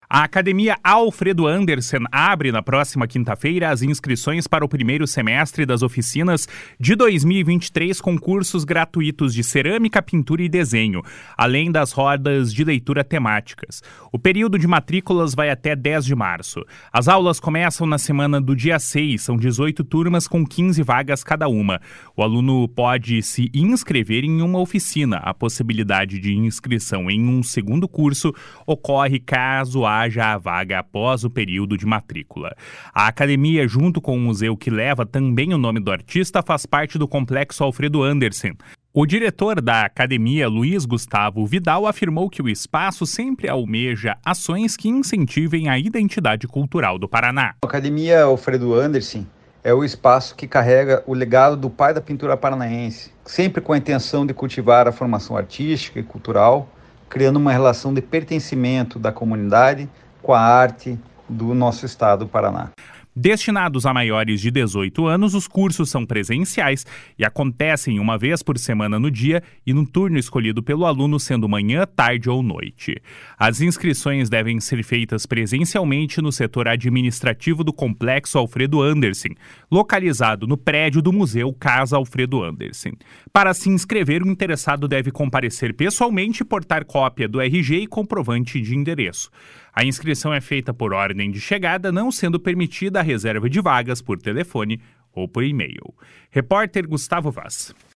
A Academia Alfredo Andersen abre na próxima quinta-feira as inscrições para o primeiro semestre das oficinas de 2023 com cursos gratuitos de cerâmica, pintura e desenho, além das rodas de leitura temáticas. O período de matrículas vai até 10 de março. As aulas começam na semana do dia 6, são 18 turmas com 15 vagas cada uma. O aluno pode se inscrever em uma oficina. A possibilidade de inscrição em um segundo curso ocorre caso haja a vaga após o período de matrícula. A academia, junto com o museu que leva também o nome do artista, faz parte do Complexo Alfredo Andersen. O diretor da academia, Luiz Gustavo Vidal, afirmou que o espaço sempre almeja ações que incentivem a identidade cultural do Paraná. A Academia Alfredo Andersen é o espaço que carrega o legado do pai da pintura paranaense, sempre com a intenção de cultivar a formação artística e cultural, criando uma relação de pertencimento da comunidade com a arte do nosso estado do Paraná. Destinados a maiores de 18 anos, os cursos são presenciais e acontecem uma vez por semana no dia e no turno escolhido pelo aluno, sendo manhã, tarde ou noite. As inscrições devem ser feitas presencialmente no setor administrativo do Complexo Alfredo Andersen, localizado no prédio do Museu Casa Alfredo Andersen. Para se inscrever, o interessado deve comparecer pessoalmente e portar cópia do RG e comprovante de endereço. A inscrição é feita por ordem de chegada, não sendo permitida a reserva de vagas por telefone ou por e-mail. Repórter Gustavo Vaz.